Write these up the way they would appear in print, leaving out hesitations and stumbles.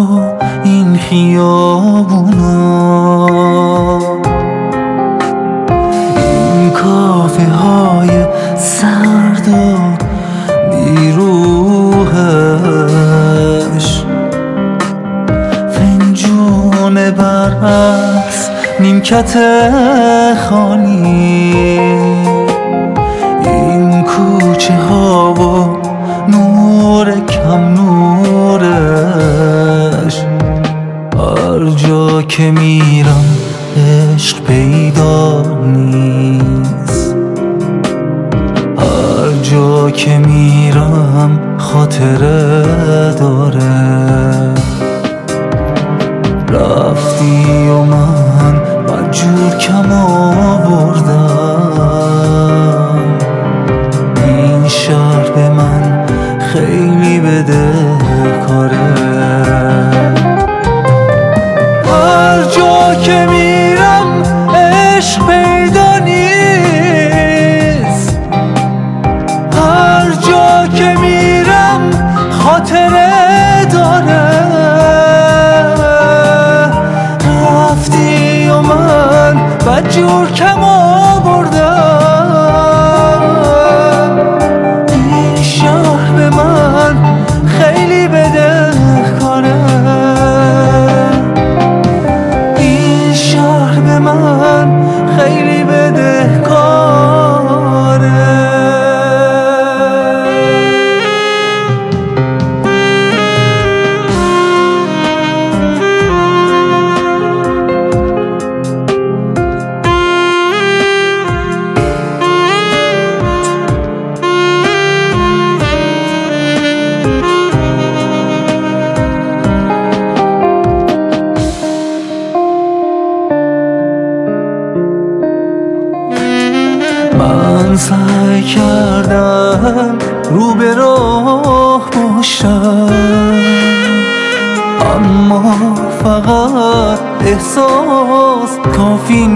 این خیابونا، این کافه های سرد و بیروحش، فنجون برعکس نیمکت خالی، این کوچه ها و نور کم نورش. هر جا که میرم عشق پیدا نیست، هر جا که میرم خاطره داره. رفتی و من مجبور کم آوردم، این شهر به من خیلی بدهکاره. هر جا که میرم عشق پیدا نیست، هر جا که میرم خاطره داره. رفتی و من بدجور کم آوردم، این شهر به من خیلی بدهکاره. این شهر به من خیلی بدهکاره. من سعی کردم رو به راه باشم، اما فقط احساس کافی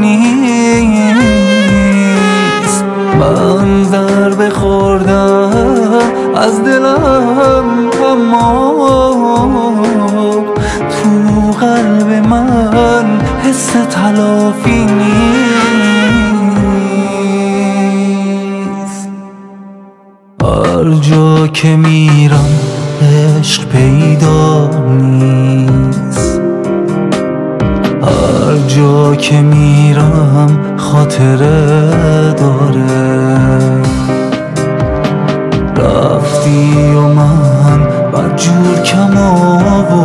نیست. من ضربه خوردم از دلم، اما تو قلب من حس تلافی نیست. هر جا که میرم عشق پیدا نیست، هر جا که میرم خاطره داره. رفتی و من بدجور کم آوردم،